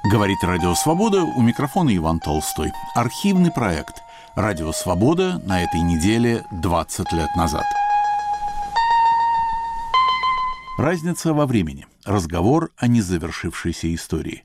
Говорит Радио Свобода, у микрофона Иван Толстой. Архивный проект «Радио Свобода» на этой неделе 20 лет назад. Разница во времени. Разговор о незавершившейся истории.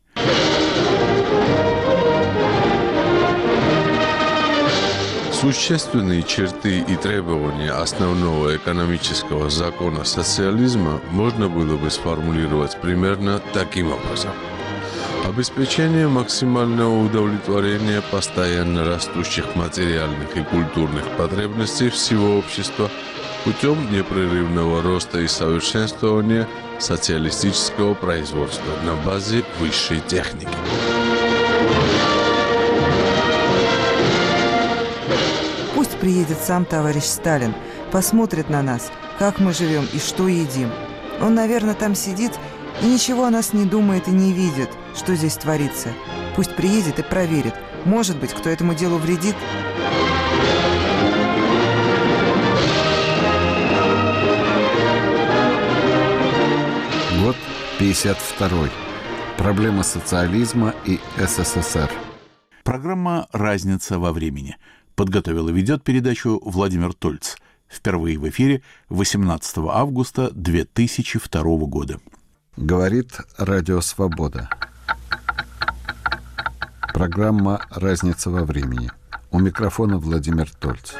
Существенные черты и требования основного экономического закона социализма можно было бы сформулировать примерно таким образом. Обеспечение максимального удовлетворения постоянно растущих материальных и культурных потребностей всего общества путем непрерывного роста и совершенствования социалистического производства на базе высшей техники. Пусть приедет сам товарищ Сталин, посмотрит на нас, как мы живем и что едим. Он, наверное, там сидит и ничего о нас не думает и не видит, что здесь творится. Пусть приедет и проверит. Может быть, кто этому делу вредит. Год 52-й. Проблема социализма и СССР. Программа «Разница во времени». Подготовил и ведет передачу Владимир Тольц. Впервые в эфире 18 августа 2002 года. Говорит Радио Свобода. Программа «Разница во времени». У микрофона Владимир Тольц.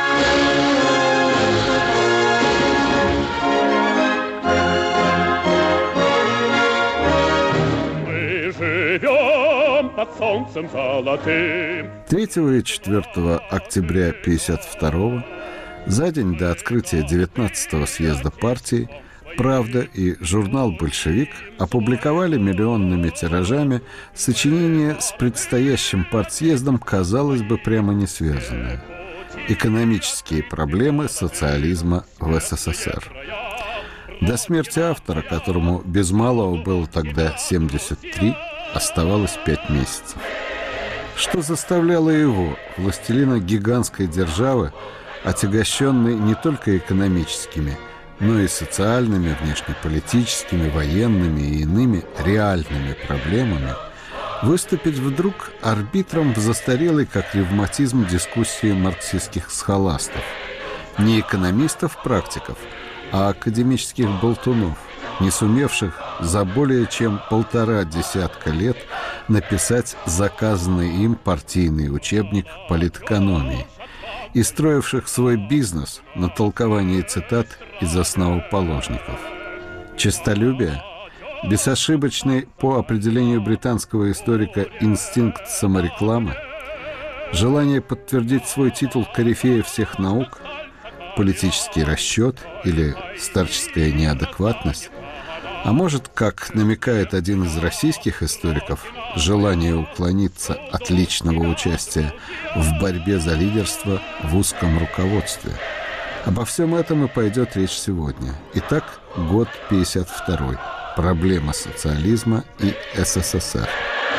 Мы живем под солнцем золотым. 3 и 4 октября 1952 за день до открытия 19-го съезда партии, «Правда» и журнал «Большевик» опубликовали миллионными тиражами сочинение с предстоящим партсъездом, казалось бы, прямо не связанное. «Экономические проблемы социализма в СССР». До смерти автора, которому без малого было тогда 73, оставалось 5 месяцев. Что заставляло его, властелина гигантской державы, отягощенной не только экономическими, но и социальными, внешнеполитическими, военными и иными реальными проблемами, выступить вдруг арбитром в застарелой, как ревматизм, дискуссии марксистских схоластов. Не экономистов-практиков, а академических болтунов, не сумевших за более чем 1,5 десятка лет написать заказанный им партийный учебник политэкономии и строивших свой бизнес на толковании цитат из основоположников. Честолюбие, безошибочный по определению британского историка инстинкт саморекламы, желание подтвердить свой титул корифея всех наук, политический расчет или старческая неадекватность, а может, как намекает один из российских историков, желание уклониться от личного участия в борьбе за лидерство в узком руководстве. Обо всем этом и пойдет речь сегодня. Итак, год 52-й. Проблема социализма и СССР.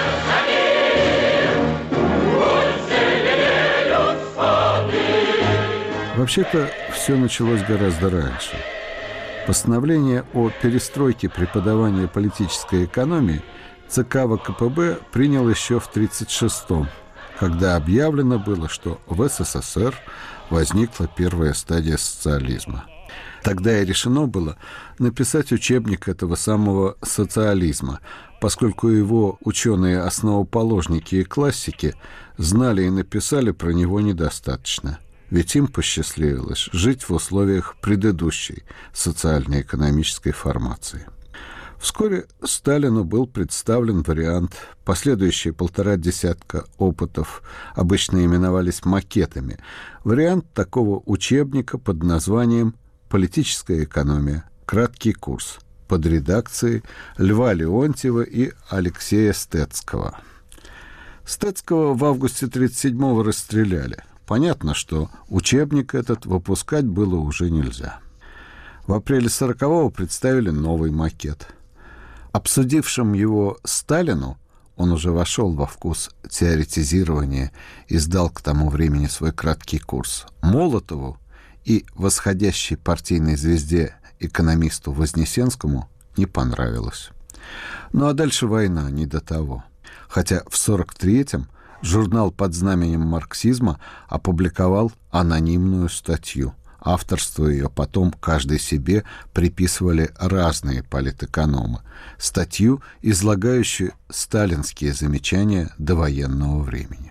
Вообще-то все началось гораздо раньше. Постановление о перестройке преподавания политической экономии ЦК ВКПБ принял еще в 1936-м, когда объявлено было, что в СССР возникла первая стадия социализма. Тогда и решено было написать учебник этого самого социализма, поскольку его ученые-основоположники и классики знали и написали про него недостаточно. Ведь им посчастливилось жить в условиях предыдущей социально-экономической формации. Вскоре Сталину был представлен вариант, последующие 1,5 десятка опытов обычно именовались макетами, вариант такого учебника под названием «Политическая экономия. Краткий курс» под редакцией Льва Леонтьева и Алексея Стецкого. Стецкого в августе 1937-го расстреляли. Понятно, что учебник этот выпускать было уже нельзя. В апреле 1940-го представили новый макет. Обсудившим его Сталину, он уже вошел во вкус теоретизирования и сдал к тому времени свой краткий курс, Молотову и восходящей партийной звезде экономисту Вознесенскому не понравилось. Ну а дальше война, не до того. Хотя в 1943-м журнал под знаменем марксизма опубликовал анонимную статью. Авторство ее потом каждый себе приписывали разные политэкономы. Статью, излагающую сталинские замечания довоенного времени.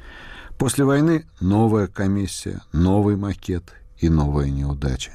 После войны новая комиссия, новый макет и новая неудача.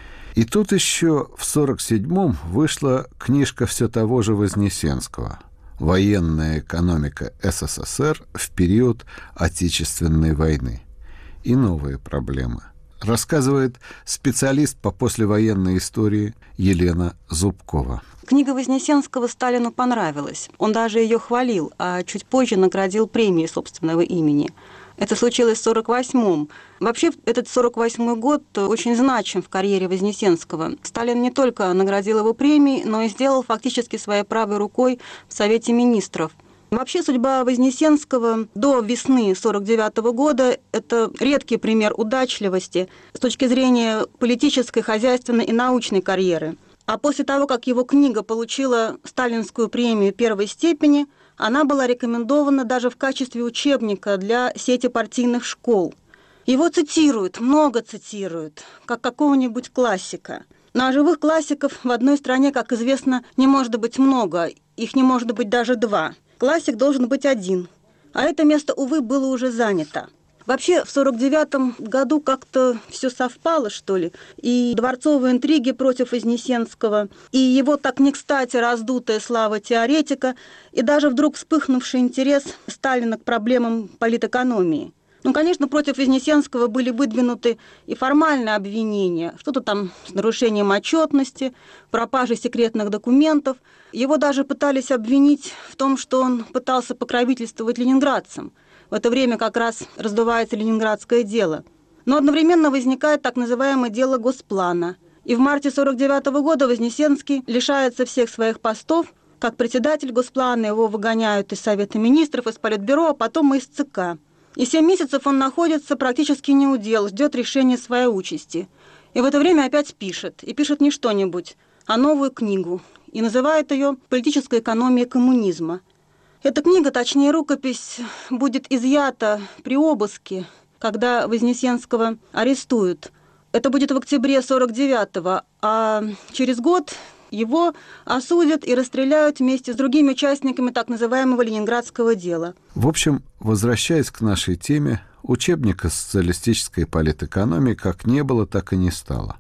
И тут еще в 1947-м вышла книжка все того же Вознесенского «Военная экономика СССР в период Отечественной войны» и новые проблемы. Рассказывает специалист по послевоенной истории Елена Зубкова. Книга Вознесенского Сталину понравилась. Он даже ее хвалил, а чуть позже наградил премией собственного имени. Это случилось в 1948-м. Вообще, этот 1948 год очень значим в карьере Вознесенского. Сталин не только наградил его премией, но и сделал фактически своей правой рукой в Совете министров. Вообще, судьба Вознесенского до весны 1949 года – это редкий пример удачливости с точки зрения политической, хозяйственной и научной карьеры. А после того, как его книга получила сталинскую премию первой степени, она была рекомендована даже в качестве учебника для сети партийных школ. Его цитируют, много цитируют, как какого-нибудь классика. Но живых классиков в одной стране, как известно, не может быть много, их не может быть даже два. Классик должен быть один. А это место, увы, было уже занято. Вообще, в 1949 году как-то все совпало, что ли, и дворцовые интриги против Вознесенского, и его так не кстати раздутая слава теоретика, и даже вдруг вспыхнувший интерес Сталина к проблемам политэкономии. Ну, конечно, против Вознесенского были выдвинуты и формальные обвинения, что-то там с нарушением отчетности, пропажей секретных документов. Его даже пытались обвинить в том, что он пытался покровительствовать ленинградцам. В это время как раз раздувается ленинградское дело. Но одновременно возникает так называемое дело Госплана. И в марте 1949 года Вознесенский лишается всех своих постов. Как председатель Госплана его выгоняют из Совета министров, из Политбюро, а потом и из ЦК. И 7 месяцев он находится практически не у дел, ждет решения своей участи. И в это время опять пишет. И пишет не что-нибудь, а новую книгу. И называет ее «Политическая экономия коммунизма». Эта книга, точнее рукопись, будет изъята при обыске, когда Вознесенского арестуют. Это будет в октябре 1949-го, а через год его осудят и расстреляют вместе с другими участниками так называемого ленинградского дела. В общем, возвращаясь к нашей теме, учебника социалистической политэкономии как не было, так и не стало.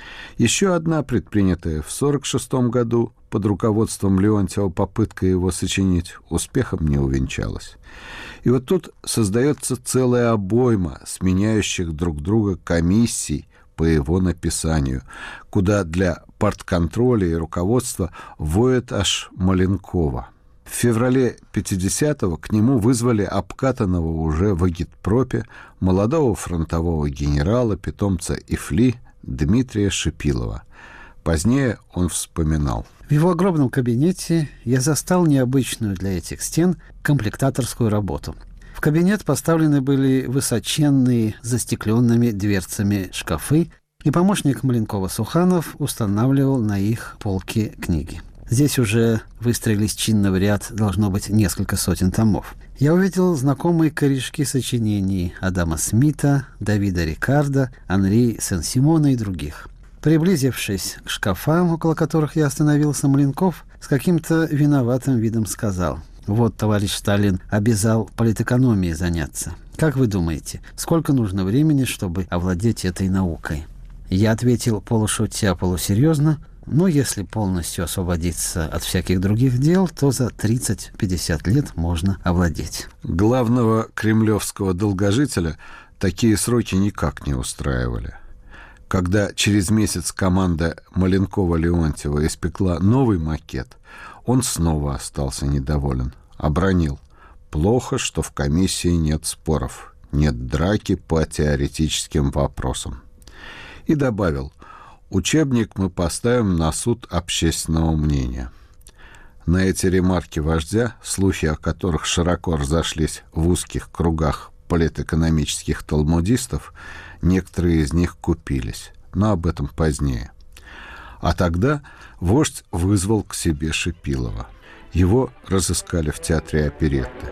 Еще одна предпринятая в 1946 году под руководством Леонтьева попытка его сочинить успехом не увенчалась. И вот тут создается целая обойма сменяющих друг друга комиссий по его написанию, куда для партконтроля и руководства вводят аж Маленкова. В феврале 50-го к нему вызвали обкатанного уже в агитпропе молодого фронтового генерала, питомца ИФЛИ Дмитрия Шипилова. Позднее он вспоминал. В его огромном кабинете я застал необычную для этих стен комплектаторскую работу. В кабинет поставлены были высоченные застекленными дверцами шкафы, и помощник Маленкова Суханов устанавливал на их полке книги. Здесь уже выстроились чинно в ряд, должно быть, несколько сотен томов. Я увидел знакомые корешки сочинений Адама Смита, Давида Рикардо, Анри Сен-Симона и других. Приблизившись к шкафам, около которых я остановился, Маленков с каким-то виноватым видом сказал: «Вот, товарищ Сталин обязал политэкономией заняться. Как вы думаете, сколько нужно времени, чтобы овладеть этой наукой?» Я ответил полушутя, полусерьезно: «Ну, если полностью освободиться от всяких других дел, то за 30-50 лет можно овладеть». Главного кремлевского долгожителя такие сроки никак не устраивали. Когда через месяц команда Маленкова-Леонтьева испекла новый макет, он снова остался недоволен. Обронил: «Плохо, что в комиссии нет споров, нет драки по теоретическим вопросам». И добавил: «Учебник мы поставим на суд общественного мнения». На эти ремарки вождя, слухи о которых широко разошлись в узких кругах политэкономических талмудистов, некоторые из них купились, но об этом позднее. А тогда вождь вызвал к себе Шипилова. Его разыскали в театре оперетты.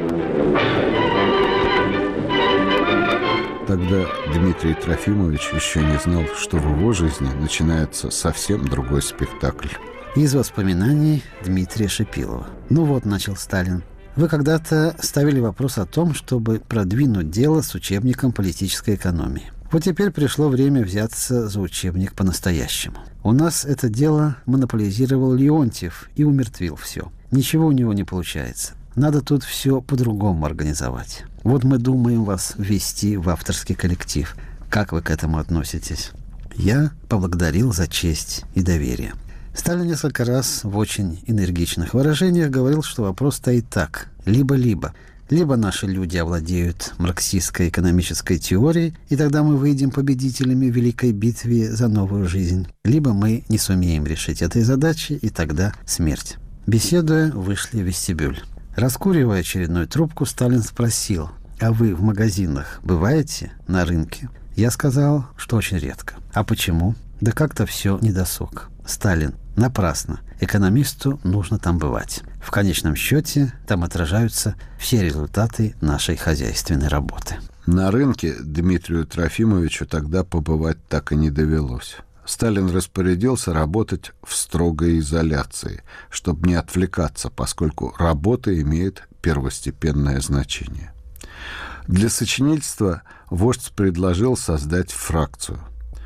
Тогда Дмитрий Трофимович еще не знал, что в его жизни начинается совсем другой спектакль. Из воспоминаний Дмитрия Шипилова. Ну вот, начал Сталин. Вы когда-то ставили вопрос о том, чтобы продвинуть дело с учебником политической экономии. Вот теперь пришло время взяться за учебник по-настоящему. У нас это дело монополизировал Леонтьев и умертвил все. Ничего у него не получается. Надо тут все по-другому организовать. Вот мы думаем вас ввести в авторский коллектив. Как вы к этому относитесь? Я поблагодарил за честь и доверие. Сталин несколько раз в очень энергичных выражениях говорил, что вопрос стоит так. Либо-либо. Либо наши люди овладеют марксистской экономической теорией, и тогда мы выйдем победителями в великой битве за новую жизнь. Либо мы не сумеем решить этой задачи, и тогда смерть. Беседуя, вышли в вестибюль. Раскуривая очередную трубку, Сталин спросил: «А вы в магазинах бываете на рынке?» Я сказал, что очень редко. «А почему?» «Да как-то все недосуг». Сталин: «Напрасно. Экономисту нужно там бывать. В конечном счете там отражаются все результаты нашей хозяйственной работы». На рынке Дмитрию Трофимовичу тогда побывать так и не довелось. Сталин распорядился работать в строгой изоляции, чтобы не отвлекаться, поскольку работа имеет первостепенное значение. Для сочинительства вождь предложил создать фракцию.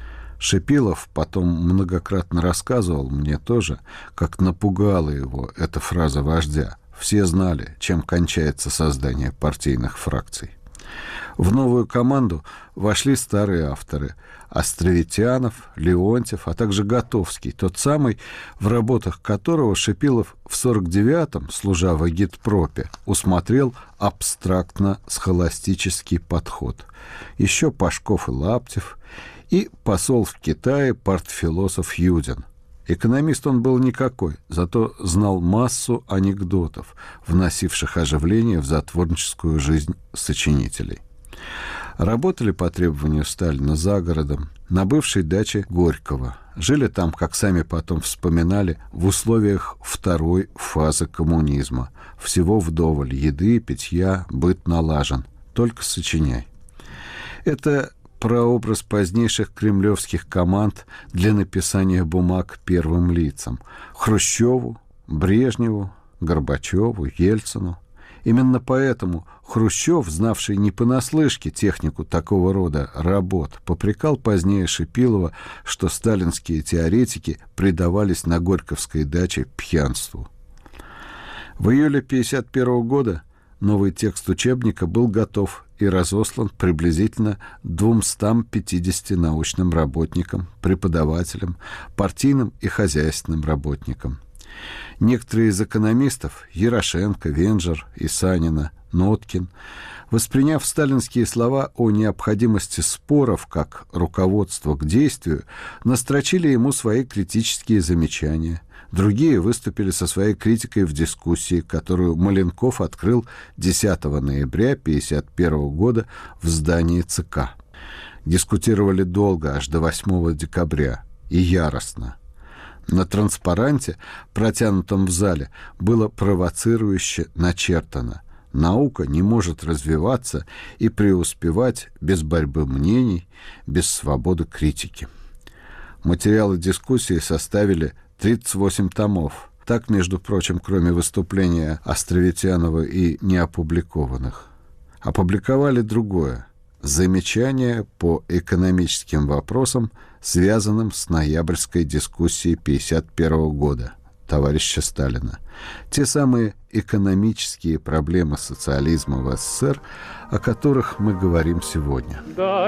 Шипилов потом многократно рассказывал мне тоже, как напугала его эта фраза вождя. Все знали, чем кончается создание партийных фракций. В новую команду вошли старые авторы – Островитянов, Леонтьев, а также Готовский, тот самый, в работах которого Шипилов в 49-м, служа в агитпропе, усмотрел абстрактно-схоластический подход. Еще Пашков и Лаптев, и посол в Китае партфилософ Юдин. Экономист он был никакой, зато знал массу анекдотов, вносивших оживление в затворническую жизнь сочинителей. Работали по требованию Сталина за городом, на бывшей даче Горького. Жили там, как сами потом вспоминали, в условиях второй фазы коммунизма. Всего вдоволь, еды, питья, быт налажен. Только сочиняй. Это прообраз позднейших кремлевских команд для написания бумаг первым лицам. Хрущеву, Брежневу, Горбачеву, Ельцину. Именно поэтому Хрущев, знавший не понаслышке технику такого рода работ, попрекал позднее Шипилова, что сталинские теоретики предавались на Горьковской даче пьянству. В июле 1951 года новый текст учебника был готов и разослан приблизительно 250 научным работникам, преподавателям, партийным и хозяйственным работникам. Некоторые из экономистов – Ярошенко, Венжер, Исанина, Ноткин, восприняв сталинские слова о необходимости споров как руководство к действию, настрочили ему свои критические замечания. Другие выступили со своей критикой в дискуссии, которую Маленков открыл 10 ноября 1951 года в здании ЦК. Дискутировали долго, аж до 8 декабря, и яростно. На транспаранте, протянутом в зале, было провоцирующе начертано: «Наука не может развиваться и преуспевать без борьбы мнений, без свободы критики». Материалы дискуссии составили 38 томов. Так, между прочим, кроме выступления Островитянова и неопубликованных. Опубликовали другое – замечания по экономическим вопросам, связанным с ноябрьской дискуссией 1951 года товарища Сталина. Те самые экономические проблемы социализма в СССР, о которых мы говорим сегодня.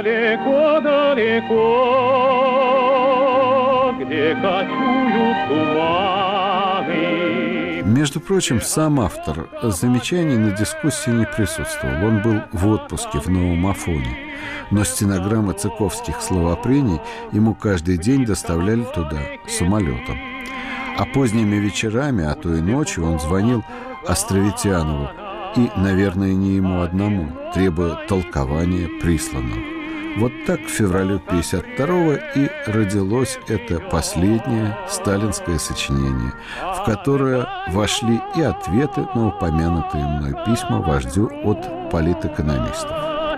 Далеко-далеко, где кочуют туманы. Между прочим, сам автор замечаний на дискуссии не присутствовал. Он был в отпуске в Новом Афоне. Но стенограммы цыковских словопрений ему каждый день доставляли туда самолетом. А поздними вечерами, а то и ночью он звонил Островитянову, и, наверное, не ему одному, требуя толкования присланного. Вот так к февралю 1952-го и родилось это последнее сталинское сочинение, в которое вошли и ответы на упомянутые мной письма вождю от политэкономистов.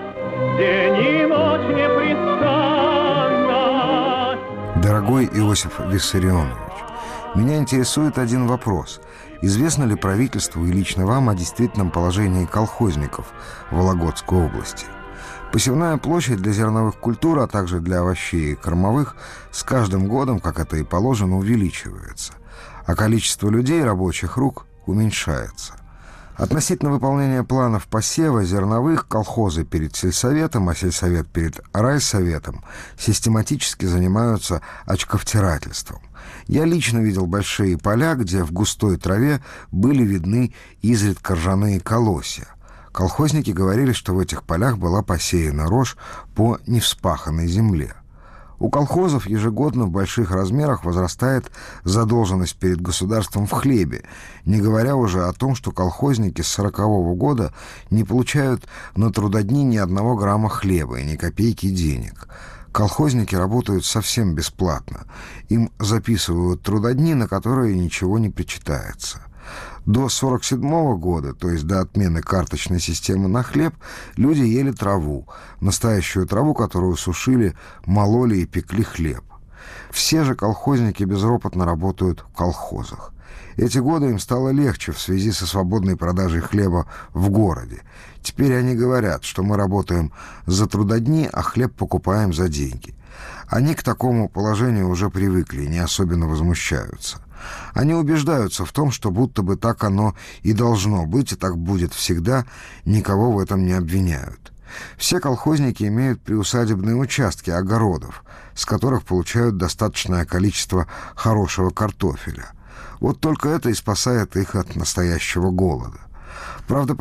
Дорогой Иосиф Виссарионович, меня интересует один вопрос. Известно ли правительству и лично вам о действительном положении колхозников в Вологодской области? Посевная площадь для зерновых культур, а также для овощей и кормовых с каждым годом, как это и положено, увеличивается, а количество людей, рабочих рук, уменьшается. Относительно выполнения планов посева зерновых колхозы перед сельсоветом, а сельсовет перед райсоветом систематически занимаются очковтирательством. Я лично видел большие поля, где в густой траве были видны изредка ржаные колосья. Колхозники говорили, что в этих полях была посеяна рожь по невспаханной земле. У колхозов ежегодно в больших размерах возрастает задолженность перед государством в хлебе, не говоря уже о том, что колхозники с 1940 года не получают на трудодни ни 1 грамма хлеба и ни копейки денег. Колхозники работают совсем бесплатно. Им записывают трудодни, на которые ничего не причитается. До 1947 года, то есть до отмены карточной системы на хлеб, люди ели траву, настоящую траву, которую сушили, мололи и пекли хлеб. Все же колхозники безропотно работают в колхозах. Эти годы им стало легче в связи со свободной продажей хлеба в городе. Теперь они говорят, что мы работаем за трудодни, а хлеб покупаем за деньги. Они к такому положению уже привыкли и не особенно возмущаются. Они убеждаются в том, что будто бы так оно и должно быть, и так будет всегда, никого в этом не обвиняют. Все колхозники имеют приусадебные участки огородов, с которых получают достаточное количество хорошего картофеля. Вот только это и спасает их от настоящего голода. Правда,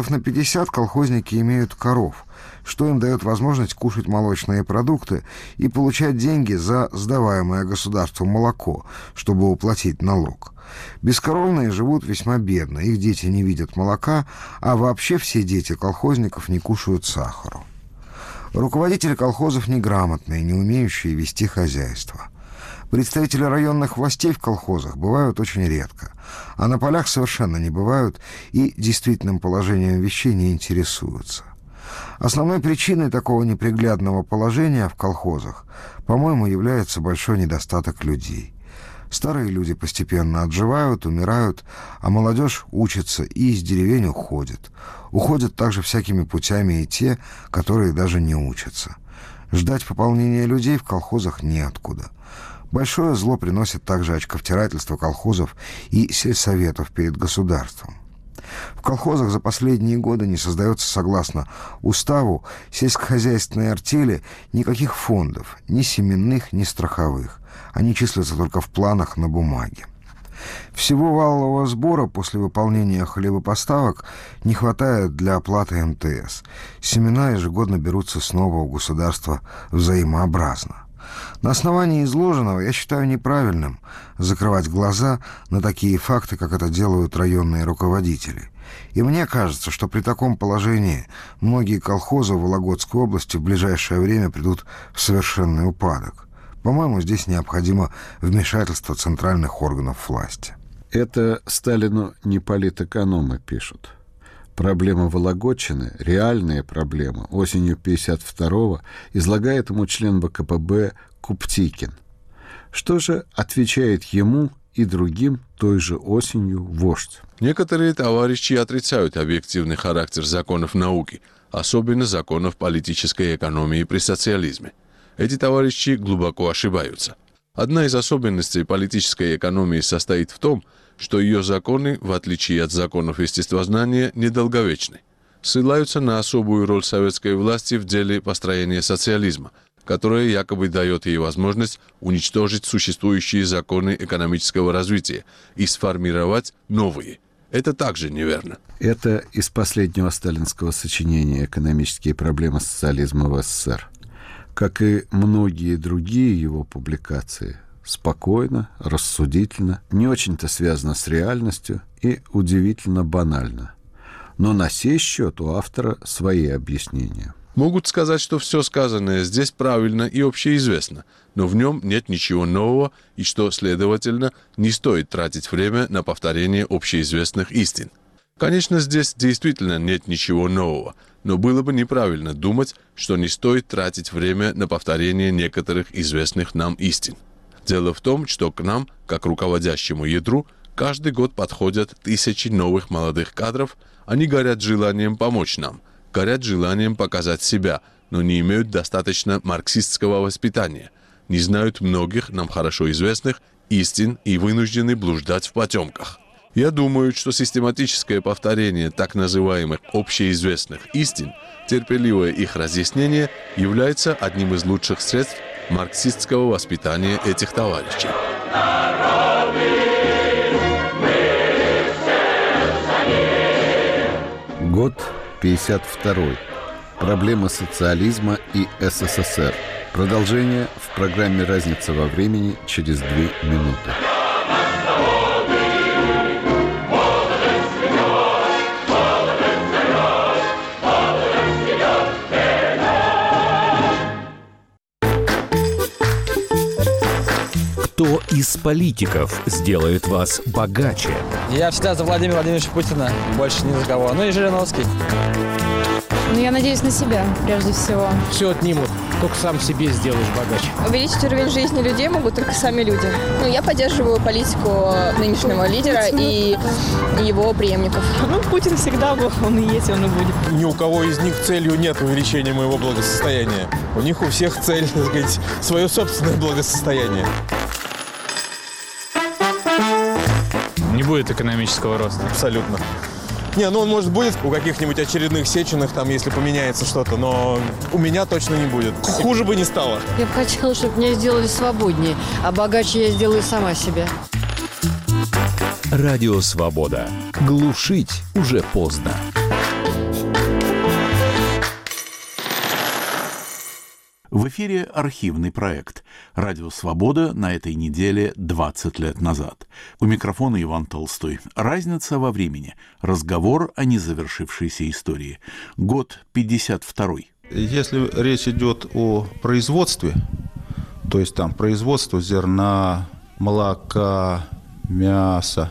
50% колхозники имеют коров, что им дает возможность кушать молочные продукты и получать деньги за сдаваемое государству молоко, чтобы уплатить налог. Бескоровные живут весьма бедно, их дети не видят молока, а вообще все дети колхозников не кушают сахару. Руководители колхозов неграмотные, не умеющие вести хозяйство. Представители районных властей в колхозах бывают очень редко, а на полях совершенно не бывают и действительным положением вещей не интересуются. Основной причиной такого неприглядного положения в колхозах, по-моему, является большой недостаток людей. Старые люди постепенно отживают, умирают, а молодежь учится и из деревень уходит. Уходят также всякими путями и те, которые даже не учатся. Ждать пополнения людей в колхозах неоткуда. Большое зло приносит также очковтирательство колхозов и сельсоветов перед государством. В колхозах за последние годы не создается, согласно уставу, сельскохозяйственной артели никаких фондов, ни семенных, ни страховых. Они числятся только в планах на бумаге. Всего валового сбора после выполнения хлебопоставок не хватает для оплаты МТС. Семена ежегодно берутся снова у государства взаимообразно. На основании изложенного я считаю неправильным закрывать глаза на такие факты, как это делают районные руководители. И мне кажется, что при таком положении многие колхозы в Вологодской области в ближайшее время придут в совершенный упадок. По-моему, здесь необходимо вмешательство центральных органов власти. Это Сталину не политэкономы пишут. Проблема Вологодчины, реальная проблема, осенью 1952-го излагает ему член ВКПБ Куптикин. Что же отвечает ему и другим той же осенью вождь? Некоторые товарищи отрицают объективный характер законов науки, особенно законов политической экономии при социализме. Эти товарищи глубоко ошибаются. Одна из особенностей политической экономии состоит в том, что ее законы, в отличие от законов естествознания, недолговечны. Ссылаются на особую роль советской власти в деле построения социализма, которая якобы дает ей возможность уничтожить существующие законы экономического развития и сформировать новые. Это также неверно. Это из последнего сталинского сочинения «Экономические проблемы социализма в СССР». Как и многие другие его публикации, спокойно, рассудительно, не очень-то связано с реальностью и удивительно банально. Но на сей счет у автора свои объяснения. Могут сказать, что все сказанное здесь правильно и общеизвестно, но в нем нет ничего нового и что, следовательно, не стоит тратить время на повторение общеизвестных истин. Конечно, здесь действительно нет ничего нового, но было бы неправильно думать, что не стоит тратить время на повторение некоторых известных нам истин. Дело в том, что к нам, как руководящему ядру, каждый год подходят тысячи новых молодых кадров, они горят желанием помочь нам, горят желанием показать себя, но не имеют достаточно марксистского воспитания, не знают многих нам хорошо известных истин и вынуждены блуждать в потемках. Я думаю, что систематическое повторение так называемых общеизвестных истин, терпеливое их разъяснение является одним из лучших средств марксистского воспитания этих товарищей. Год 52. Проблемы социализма и СССР. Продолжение в программе «Разница во времени» через 2 минуты. Кто из политиков сделает вас богаче? Я всегда за Владимира Владимировича Путина, больше ни за кого. Ну и Жириновский. Ну, я надеюсь на себя, прежде всего. Все отнимут, только сам себе сделаешь богаче. Увеличить уровень жизни людей могут только сами люди. Ну, я поддерживаю политику нынешнего лидера и его преемников. Ну, Путин всегда был, он и есть, он и будет. Ни у кого из них целью нет увеличения моего благосостояния. У них у всех цель, так сказать, свое собственное благосостояние. Не будет экономического роста. Абсолютно. Не, ну он, может, будет у каких-нибудь очередных Сеченых, там, если поменяется что-то, но у меня точно не будет. Хуже бы не стало. Я бы хотела, чтобы меня сделали свободнее, а богаче я сделаю сама себя. Радио «Свобода». Глушить уже поздно. В эфире архивный проект «Радио Свобода» на этой неделе 20 лет назад. У микрофона Иван Толстой. Разница во времени. Разговор о незавершившейся истории. Год 52-й. Если речь идет о производстве, то есть там производство зерна, молока, мяса,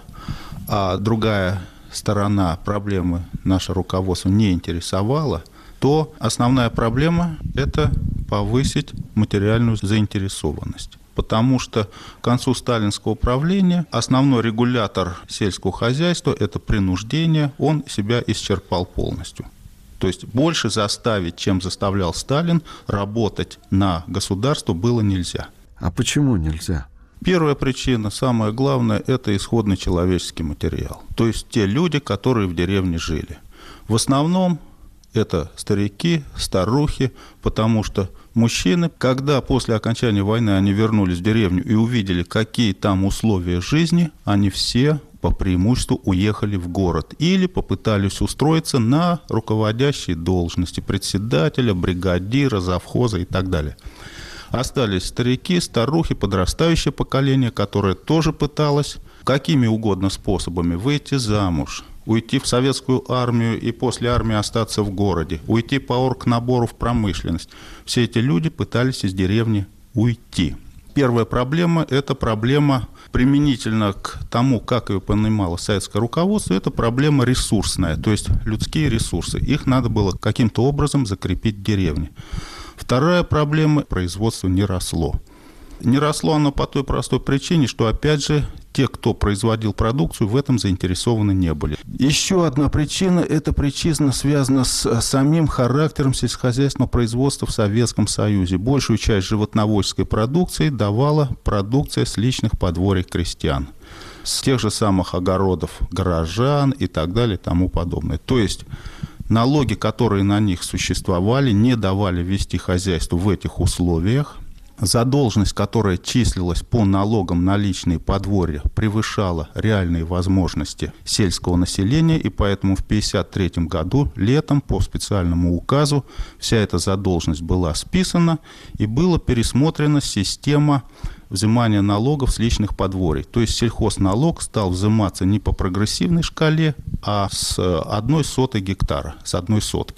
а другая сторона проблемы наше руководство не интересовала, то основная проблема – это повысить материальную заинтересованность. Потому что к концу сталинского правления основной регулятор сельского хозяйства – это принуждение, он себя исчерпал полностью. То есть больше заставить, чем заставлял Сталин, работать на государство было нельзя. А почему нельзя? Первая причина, самое главное, это исходный человеческий материал. То есть те люди, которые в деревне жили. В основном это старики, старухи, потому что мужчины, когда после окончания войны они вернулись в деревню и увидели, какие там условия жизни, они все по преимуществу уехали в город или попытались устроиться на руководящие должности председателя, бригадира, завхоза и так далее. Остались старики, старухи, подрастающее поколение, которое тоже пыталось какими угодно способами выйти замуж, уйти в советскую армию и после армии остаться в городе, уйти по оргнабору в промышленность. Все эти люди пытались из деревни уйти. Первая проблема – это проблема применительно к тому, как ее понимало советское руководство, это проблема ресурсная, то есть людские ресурсы. Их надо было каким-то образом закрепить в деревне. Вторая проблема – производство не росло. Не росло оно по той простой причине, что, опять же, те, кто производил продукцию, в этом заинтересованы не были. Еще одна причина – это причина связана с самим характером сельскохозяйственного производства в Советском Союзе. Большую часть животноводческой продукции давала продукция с личных подворий крестьян, с тех же самых огородов горожан и так далее и тому подобное. То есть налоги, которые на них существовали, не давали вести хозяйство в этих условиях. Задолженность, которая числилась по налогам на личные подворья, превышала реальные возможности сельского населения, и поэтому в 1953 году летом по специальному указу вся эта задолженность была списана и была пересмотрена система взимания налогов с личных подворий. То есть сельхозналог стал взиматься не по прогрессивной шкале, а с 1/100 гектара, с 1 сотки.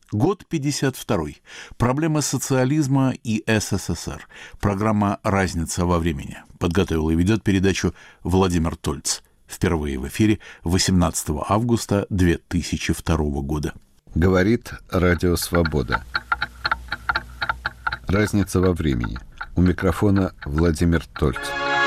Год 52. Проблемы социализма и СССР. Программа «Разница во времени». Подготовил и ведет передачу Владимир Тольц. Впервые в эфире 18 августа 2002 года. Говорит Радио Свобода. Разница во времени. У микрофона Владимир Тольц.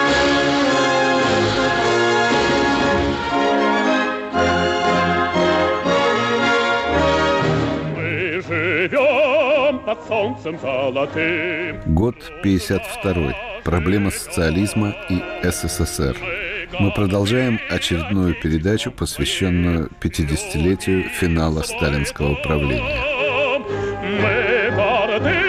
Под солнцем золотым. Год 52. Проблема социализма и СССР. Мы продолжаем очередную передачу, посвященную 50-летию финала сталинского правления. Мы горды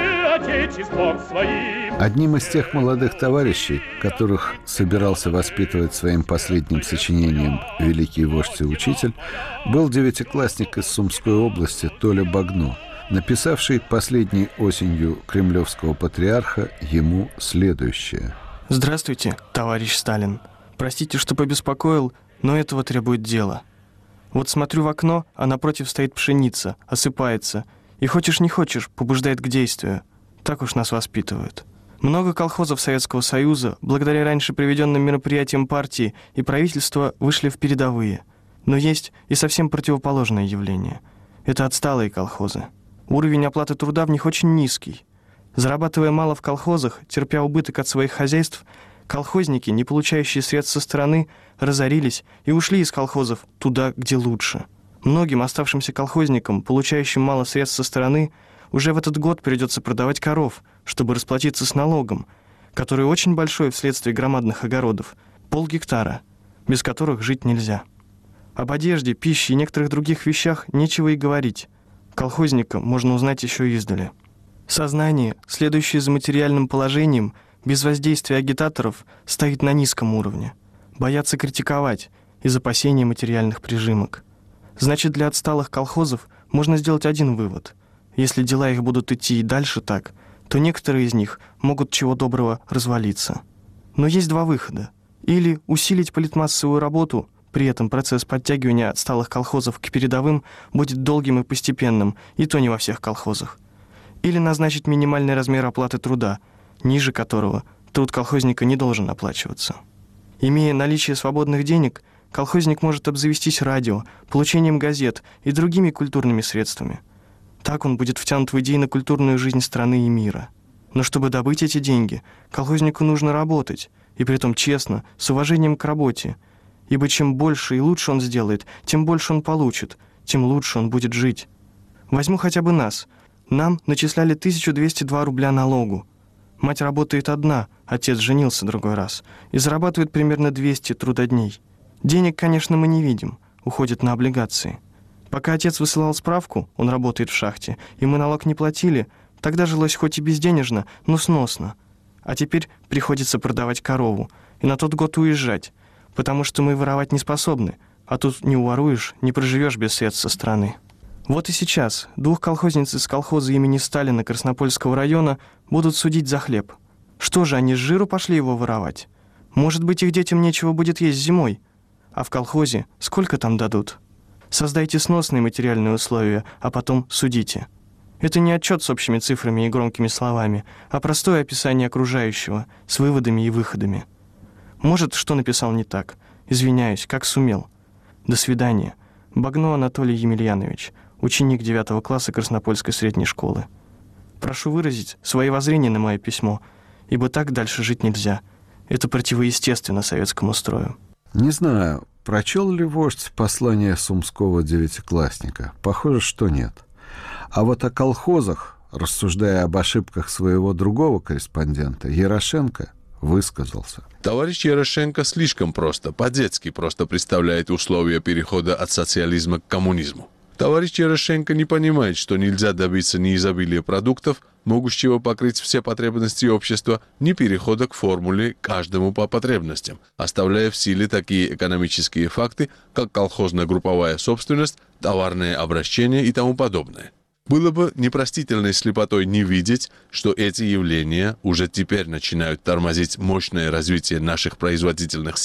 отечеством своим. Одним из тех молодых товарищей, которых собирался воспитывать своим последним сочинением великий вождь и учитель, был девятиклассник из Сумской области Толя Багно, написавший последней осенью кремлевского патриарха ему следующее. «Здравствуйте, товарищ Сталин. Простите, что побеспокоил, но этого требует дело. Вот смотрю в окно, а напротив стоит пшеница, осыпается, и хочешь не хочешь, побуждает к действию. Так уж нас воспитывают. Много колхозов Советского Союза, благодаря раньше приведенным мероприятиям партии и правительства, вышли в передовые. Но есть и совсем противоположное явление. Это отсталые колхозы. Уровень оплаты труда в них очень низкий. Зарабатывая мало в колхозах, терпя убыток от своих хозяйств, колхозники, не получающие средств со стороны, разорились и ушли из колхозов туда, где лучше. Многим оставшимся колхозникам, получающим мало средств со стороны, уже в этот год придется продавать коров, чтобы расплатиться с налогом, который очень большой вследствие громадных огородов, 0,5 гектара, без которых жить нельзя. Об одежде, пище и некоторых других вещах нечего и говорить. Колхозника можно узнать еще издали. Сознание, следующее за материальным положением, без воздействия агитаторов, стоит на низком уровне. Боятся критиковать из опасения материальных прижимок. Значит, для отсталых колхозов можно сделать один вывод. Если дела их будут идти и дальше так, то некоторые из них могут чего доброго развалиться. Но есть два выхода. Или усилить политмассовую работу. При этом процесс подтягивания отсталых колхозов к передовым будет долгим и постепенным, и то не во всех колхозах. Или назначить минимальный размер оплаты труда, ниже которого труд колхозника не должен оплачиваться. Имея наличие свободных денег, колхозник может обзавестись радио, получением газет и другими культурными средствами. Так он будет втянут в идейно-культурную жизнь страны и мира. Но чтобы добыть эти деньги, колхознику нужно работать, и притом честно, с уважением к работе, ибо чем больше и лучше он сделает, тем больше он получит, тем лучше он будет жить. Возьму хотя бы нас. Нам начисляли 1202 рубля налогу. Мать работает одна, отец женился другой раз, и зарабатывает примерно 200 трудодней. Денег, конечно, мы не видим, уходят на облигации. Пока отец высылал справку, он работает в шахте, и мы налог не платили, тогда жилось хоть и безденежно, но сносно. А теперь приходится продавать корову и на тот год уезжать, потому что мы воровать не способны, а тут не уворуешь, не проживешь без средств со стороны. Вот и сейчас 2 колхозниц из колхоза имени Сталина Краснопольского района будут судить за хлеб. Что же, они с жиру пошли его воровать? Может быть, их детям нечего будет есть зимой? А в колхозе сколько там дадут? Создайте сносные материальные условия, а потом судите. Это не отчет с общими цифрами и громкими словами, а простое описание окружающего, с выводами и выходами. Может, что написал не так. Извиняюсь, как сумел. До свидания. Багно Анатолий Емельянович, ученик 9 класса Краснопольской средней школы. Прошу выразить свои воззрения на мое письмо, ибо так дальше жить нельзя. Это противоестественно советскому строю. Не знаю, прочел ли вождь послание сумского девятиклассника. Похоже, что нет. А вот о колхозах, рассуждая об ошибках своего другого корреспондента, Ярошенко высказался. Товарищ Ярошенко слишком просто, по-детски просто представляет условия перехода от социализма к коммунизму. Товарищ Ярошенко не понимает, что нельзя добиться ни изобилия продуктов, могущего покрыть все потребности общества, ни перехода к формуле «каждому по потребностям», оставляя в силе такие экономические факты, как колхозно-групповая собственность, товарное обращение и тому подобное. Было бы непростительной слепотой не видеть, что эти явления уже теперь начинают тормозить мощное развитие наших производительных сил,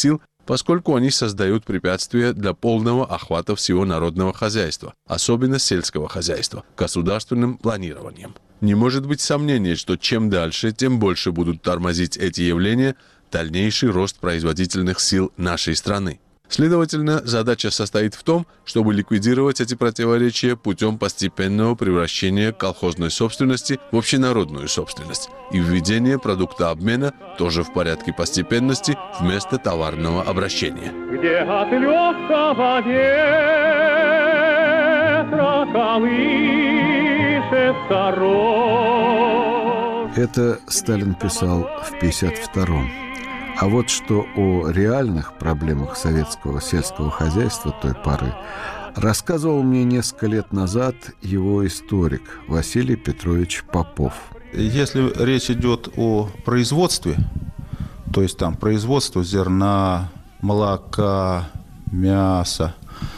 поскольку они создают препятствия для полного охвата всего народного хозяйства, особенно сельского хозяйства, государственным планированием. Не может быть сомнений, что чем дальше, тем больше будут тормозить эти явления дальнейший рост производительных сил нашей страны. Следовательно, задача состоит в том, чтобы ликвидировать эти противоречия путем постепенного превращения колхозной собственности в общенародную собственность и введения продукта обмена тоже в порядке постепенности вместо товарного обращения. Где от легкого ветра колышется рожь. Это Сталин писал в 1952-м. А вот что о реальных проблемах советского сельского хозяйства той поры рассказывал мне несколько лет назад его историк Василий Петрович Попов. Если речь идет о производстве, то есть там производство зерна, молока, мяса,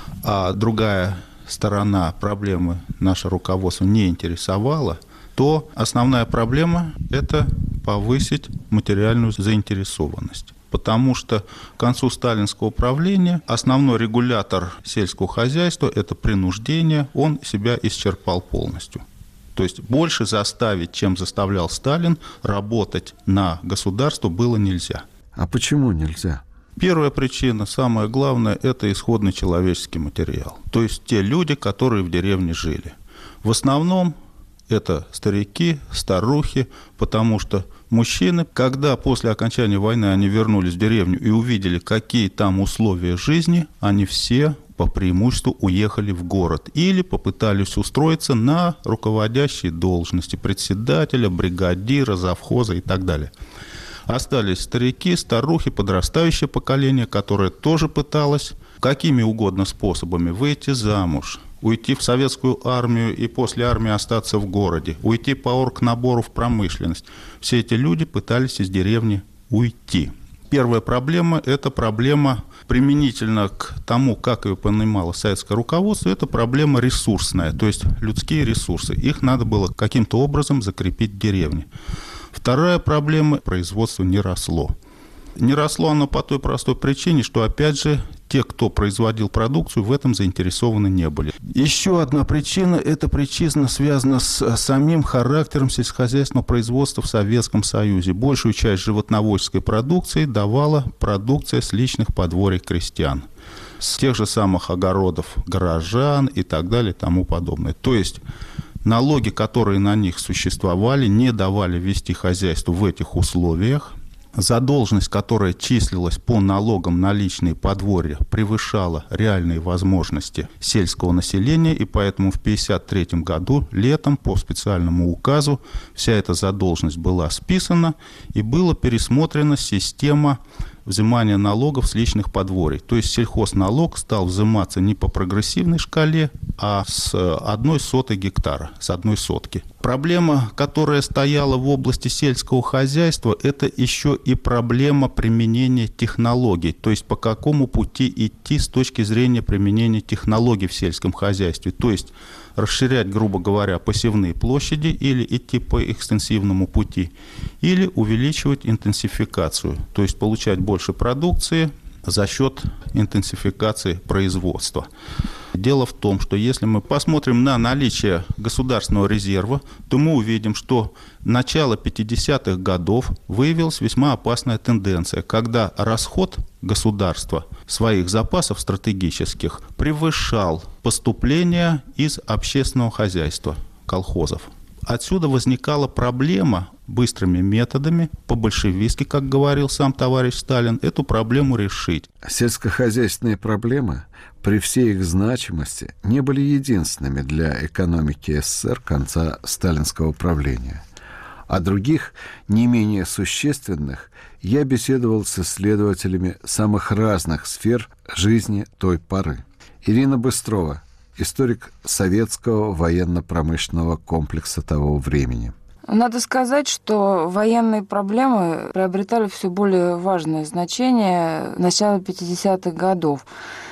а другая сторона проблемы наше руководство не интересовала, то основная проблема – это повысить материальную заинтересованность. Потому что к концу сталинского правления основной регулятор сельского хозяйства – это принуждение, он себя исчерпал полностью. То есть больше заставить, чем заставлял Сталин, работать на государство было нельзя. А почему нельзя? Первая причина, самое главное, это исходный человеческий материал. То есть те люди, которые в деревне жили. В основном это старики, старухи, потому что мужчины, когда после окончания войны они вернулись в деревню и увидели, какие там условия жизни, они все по преимуществу уехали в город или попытались устроиться на руководящие должности председателя, бригадира, завхоза и так далее. Остались старики, старухи, подрастающее поколение, которое тоже пыталось какими угодно способами выйти замуж, уйти в советскую армию и после армии остаться в городе, уйти по оргнабору в промышленность. Все эти люди пытались из деревни уйти. Первая проблема – это проблема применительно к тому, как ее понимало советское руководство, это проблема ресурсная, то есть людские ресурсы. Их надо было каким-то образом закрепить в деревне. Вторая проблема – производство не росло. Не росло оно по той простой причине, что, опять же, те, кто производил продукцию, в этом заинтересованы не были. Еще одна причина – это причина связана с самим характером сельскохозяйственного производства в Советском Союзе. Большую часть животноводческой продукции давала продукция с личных подворий крестьян, с тех же самых огородов горожан и так далее и тому подобное. То есть налоги, которые на них существовали, не давали вести хозяйство в этих условиях. Задолженность, которая числилась по налогам на личные подворья, превышала реальные возможности сельского населения, и поэтому в 1953 году летом по специальному указу вся эта задолженность была списана и была пересмотрена система взимания налогов с личных подворий. То есть сельхозналог стал взиматься не по прогрессивной шкале, а с 1/100 гектара, с 1 сотки. Проблема, которая стояла в области сельского хозяйства, это еще и проблема применения технологий. То есть по какому пути идти с точки зрения применения технологий в сельском хозяйстве. То есть расширять, грубо говоря, посевные площади или идти по экстенсивному пути, или увеличивать интенсификацию, то есть получать больше продукции за счет интенсификации производства. Дело в том, что если мы посмотрим на наличие государственного резерва, то мы увидим, что начало 50-х годов выявилась весьма опасная тенденция, когда расход государства своих запасов стратегических превышал поступления из общественного хозяйства, колхозов. Отсюда возникала проблема быстрыми методами, по-большевистски, как говорил сам товарищ Сталин, эту проблему решить. Сельскохозяйственные проблемы, при всей их значимости, не были единственными для экономики СССР конца сталинского правления. О других, не менее существенных, я беседовал с исследователями самых разных сфер жизни той поры. Ирина Быстрова, историк советского военно-промышленного комплекса того времени. Надо сказать, что военные проблемы приобретали все более важное значение с начала 50-х годов.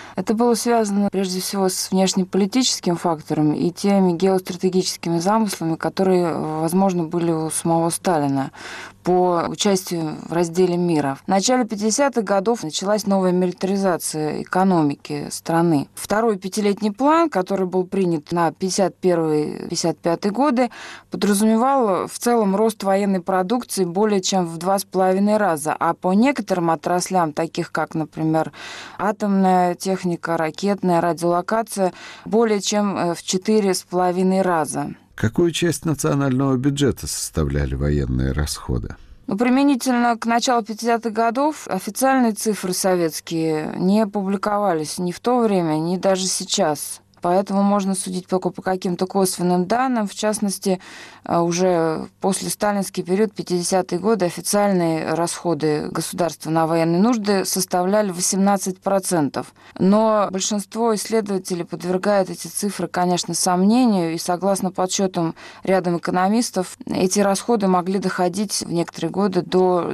Это было связано прежде всего с внешнеполитическим фактором и теми геостратегическими замыслами, которые, возможно, были у самого Сталина по участию в разделе мира. В начале 50-х годов началась новая милитаризация экономики страны. Второй пятилетний план, который был принят на 51-55 годы, подразумевал в целом рост военной продукции более чем в 2,5 раза, а по некоторым отраслям, таких как, например, атомная техника, ракетная, радиолокация, более чем в 4,5 раза. Какую часть национального бюджета составляли военные расходы? Применительно к началу 50-х годов официальные цифры советские не публиковались ни в то время, ни даже сейчас. Поэтому можно судить только по каким-то косвенным данным. В частности, уже после сталинский период, 50-е годы, официальные расходы государства на военные нужды составляли 18%. Но большинство исследователей подвергает эти цифры, конечно, сомнению. И согласно подсчетам рядом экономистов, эти расходы могли доходить в некоторые годы до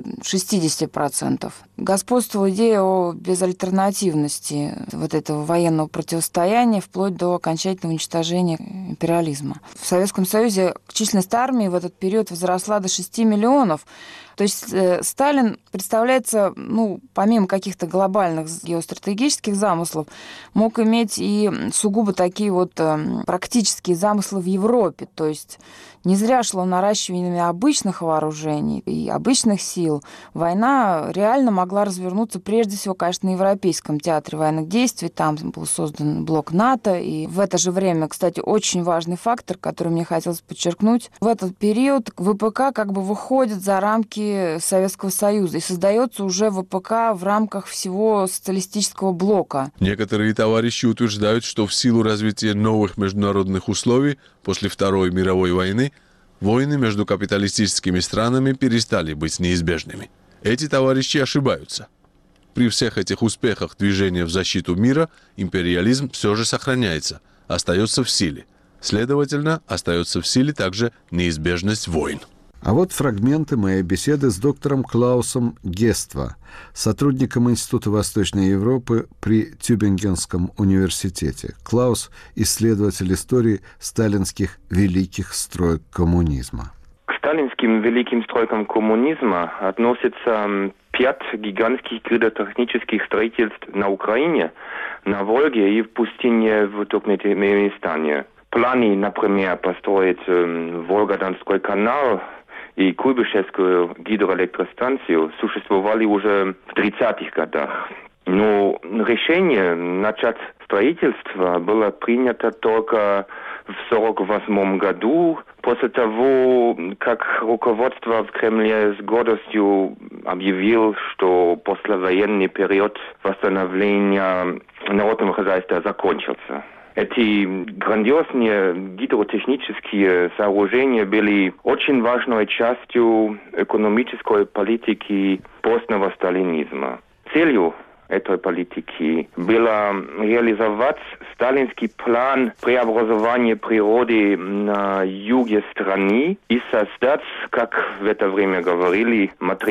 60%. Господствовала идея о безальтернативности вот этого военного противостояния вплоть до окончательного уничтожения империализма. В Советском Союзе численность армии в этот период возросла до 6 миллионов. То есть Сталин представляется, помимо каких-то глобальных геостратегических замыслов, мог иметь и сугубо такие практические замыслы в Европе. То есть не зря шло наращивание обычных вооружений и обычных сил. Война реально могла развернуться прежде всего, конечно, на Европейском театре военных действий. Там был создан блок НАТО. И в это же время, кстати, очень важный фактор, который мне хотелось подчеркнуть, в этот период ВПК выходит за рамки Советского Союза и создается уже ВПК в рамках всего социалистического блока. Некоторые товарищи утверждают, что в силу развития новых международных условий после Второй мировой войны войны между капиталистическими странами перестали быть неизбежными. Эти товарищи ошибаются. При всех этих успехах движения в защиту мира империализм все же сохраняется, остается в силе. Следовательно, остается в силе также неизбежность войн. А вот фрагменты моей беседы с доктором Клаусом Гества, сотрудником Института Восточной Европы при Тюбингенском университете. Клаус – исследователь истории сталинских великих строек коммунизма. К сталинским великим стройкам коммунизма относятся 5 гигантских гидротехнических строительств на Украине, на Волге и в пустыне в Туркменистане. Планы, например, построить Волго-Донской канал и Куйбышевскую гидроэлектростанцию существовали уже в 30-х годах. Но решение начать строительство было принято только в 1948 году, после того, как руководство в Кремле с гордостью объявил, что послевоенный период восстановления народного хозяйства закончился. Эти грандиозные гидротехнические сооружения были очень важной частью экономической политики постного сталинизма. Целью этой политики было реализовать сталинский план преобразования природы на юге страны и создать, как в это время говорили,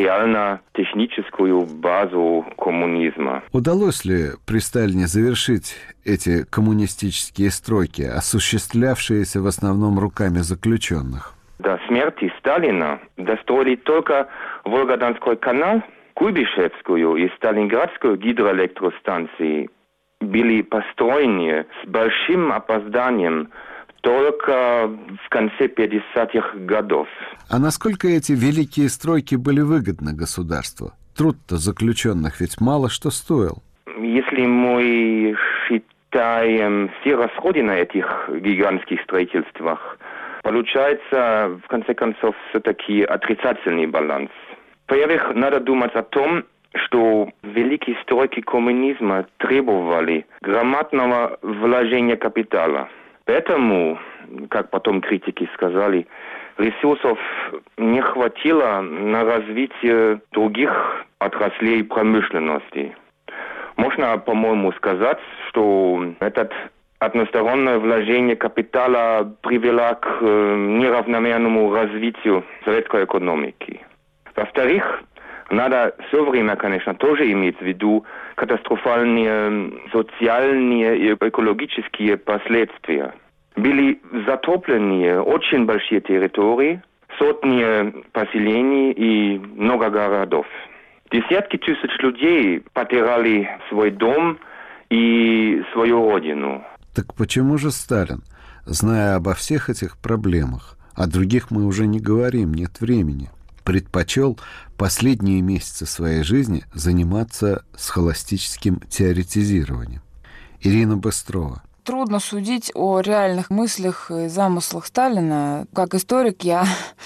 материально-техническую базу коммунизма. Удалось ли при Сталине завершить эти коммунистические стройки, осуществлявшиеся в основном руками заключенных? До смерти Сталина достроили только Волго-Донской канал, Куйбышевскую и Сталинградскую гидроэлектростанции были построены с большим опозданием только в конце 50-х годов. А насколько эти великие стройки были выгодны государству? Труд-то заключенных ведь мало что стоил. Если мы считаем все расходы на этих гигантских строительствах, получается, в конце концов, все-таки отрицательный баланс. Во-первых, надо думать о том, что великие стройки коммунизма требовали громадного вложения капитала. Поэтому, как потом критики сказали, ресурсов не хватило на развитие других отраслей промышленности. Можно, по-моему, сказать, что это одностороннее вложение капитала привело к неравномерному развитию советской экономики. Во-вторых, Надо все время, конечно, тоже иметь в виду катастрофальные социальные и экологические последствия. Были затоплены очень большие территории, сотни поселений и много городов. Десятки тысяч людей потеряли свой дом и свою родину. Так почему же Сталин, зная обо всех этих проблемах, о других мы уже не говорим, нет времени, предпочел последние месяцы своей жизни заниматься схоластическим теоретизированием? Ирина Быстрова. Трудно судить о реальных мыслях и замыслах Сталина. Как историк я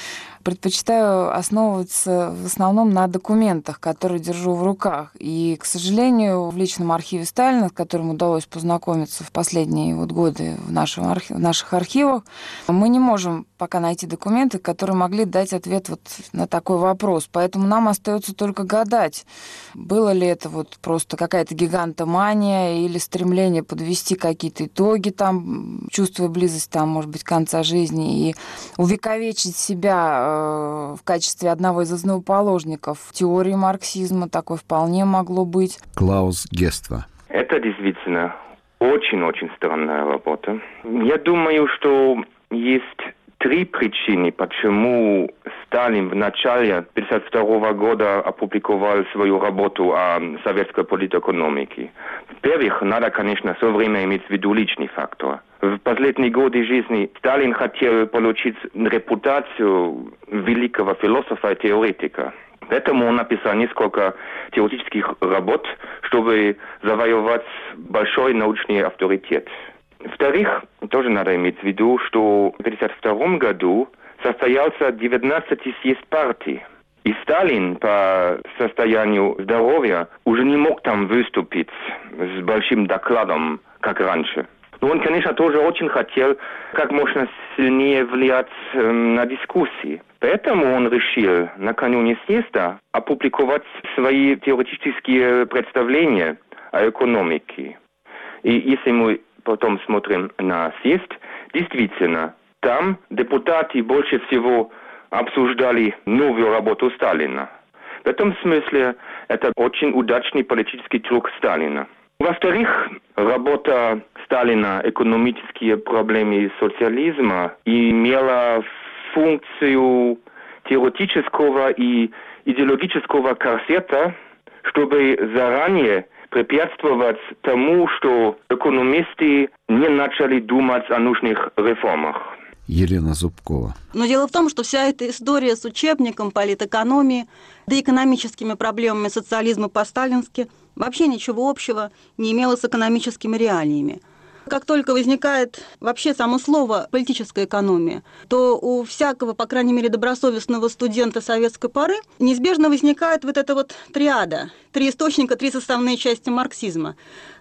предпочитаю основываться в основном на документах, которые держу в руках. И, к сожалению, в личном архиве Сталина, с которым удалось познакомиться в последние годы в наших архивах, мы не можем пока найти документы, которые могли дать ответ на такой вопрос. Поэтому нам остается только гадать, было ли это просто какая-то гигантомания или стремление подвести какие-то итоги, чувствуя близость, может быть, конца жизни, и увековечить себя в качестве одного из основоположников теории марксизма. Такое вполне могло быть. Клаус Гества. Это действительно очень-очень странная работа. Я думаю, что есть 3 причины, почему Сталин в начале 1952 года опубликовал свою работу о советской политэкономике. Во-первых, надо, конечно, все время иметь в виду личный фактор. В последние годы жизни Сталин хотел получить репутацию великого философа и теоретика. Поэтому он написал несколько теоретических работ, чтобы завоевать большой научный авторитет. Во-вторых, тоже надо иметь в виду, что в 1952 году состоялся 19-й съезд партии. И Сталин по состоянию здоровья уже не мог там выступить с большим докладом, как раньше. Но он, конечно, тоже очень хотел как можно сильнее влиять на дискуссии. Поэтому он решил накануне съезда опубликовать свои теоретические представления о экономике. И если мы потом смотрим на съезд, действительно, там депутаты больше всего обсуждали новую работу Сталина. В этом смысле это очень удачный политический трюк Сталина. Во-вторых, работа Сталина «Экономические проблемы социализма» имела функцию теоретического и идеологического корсета, чтобы заранее препятствовать тому, что экономисты не начали думать о нужных реформах. Елена Зубкова. Но дело в том, что вся эта история с учебником политэкономии, да экономическими проблемами социализма по-сталински вообще ничего общего не имела с экономическими реалиями. Как только возникает вообще само слово «политическая экономия», то у всякого, по крайней мере, добросовестного студента советской поры неизбежно возникает эта триада, 3 источника, 3 составные части марксизма.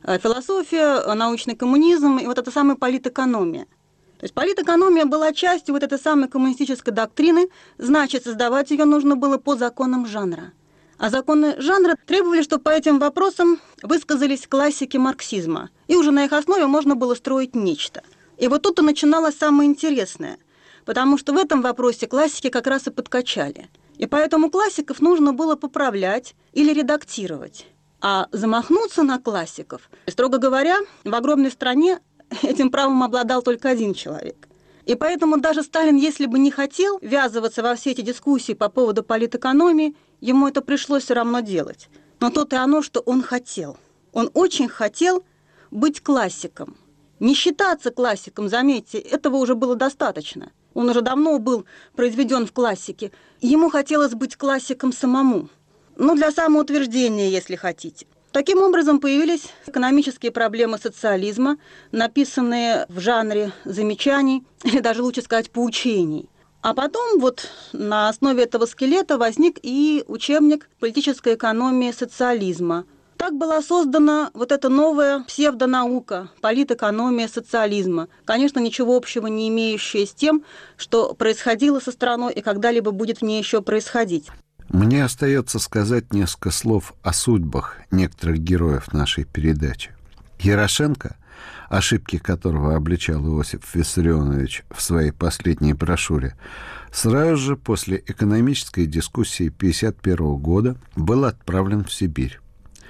Философия, научный коммунизм и эта самая политэкономия. То есть политэкономия была частью этой самой коммунистической доктрины, значит, создавать ее нужно было по законам жанра. А законы жанра требовали, чтобы по этим вопросам высказались классики марксизма. И уже на их основе можно было строить нечто. И тут-то начиналось самое интересное. Потому что в этом вопросе классики как раз и подкачали. И поэтому классиков нужно было поправлять или редактировать. А замахнуться на классиков, строго говоря, в огромной стране этим правом обладал только один человек. И поэтому даже Сталин, если бы не хотел ввязываться во все эти дискуссии по поводу политэкономии, ему это пришлось все равно делать. Но то-то и оно, что он хотел. Он очень хотел быть классиком. Не считаться классиком, заметьте, этого уже было достаточно. Он уже давно был произведен в классике. Ему хотелось быть классиком самому. Для самоутверждения, если хотите. Таким образом появились экономические проблемы социализма, написанные в жанре замечаний, или даже лучше сказать поучений. А потом на основе этого скелета возник и учебник «Политическая экономия социализма». Так была создана эта новая псевдонаука «Политэкономия социализма». Конечно, ничего общего не имеющая с тем, что происходило со страной и когда-либо будет в ней еще происходить. Мне остается сказать несколько слов о судьбах некоторых героев нашей передачи. Ярошенко ошибки которого обличал Иосиф Виссарионович в своей последней брошюре, сразу же после экономической дискуссии 1951 года был отправлен в Сибирь.